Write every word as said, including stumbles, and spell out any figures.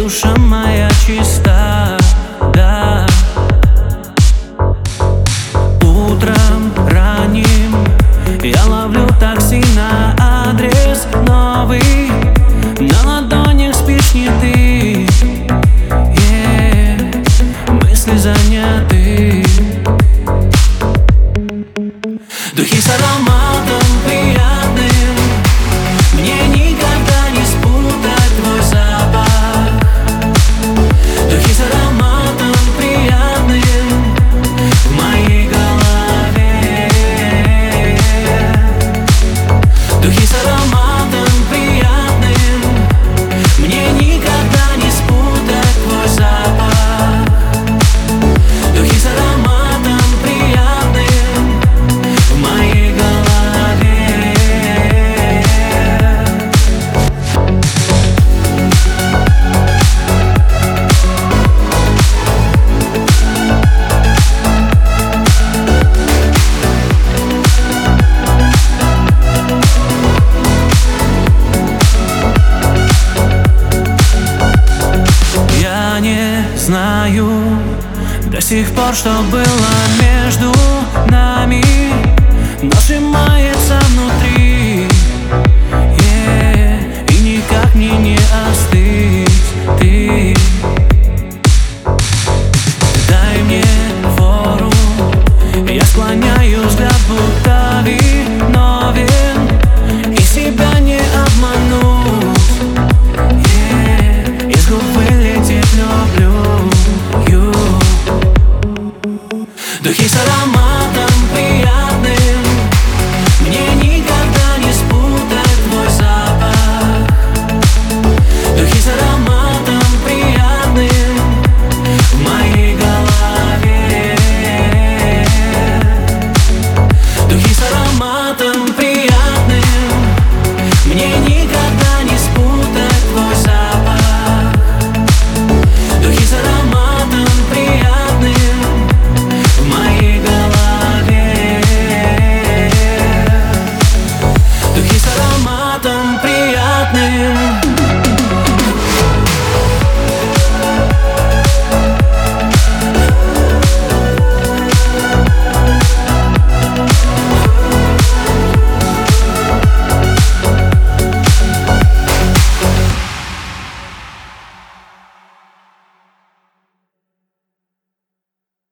душа моя чиста, да. Утром ранним я ловлю такси на адрес новый. На ладонях спишь не ты, yeah. Мысли заняты. Духи с ароматом приятным, мне никогда не спутать твой запах. Духи с ароматом приятным в моей голове. Духи с ароматом приятным, мне никогда не спутать твой запах. Духи с ароматом приятным в моей голове. Я не знаю до сих пор, что было между нами, но сжимается внутри.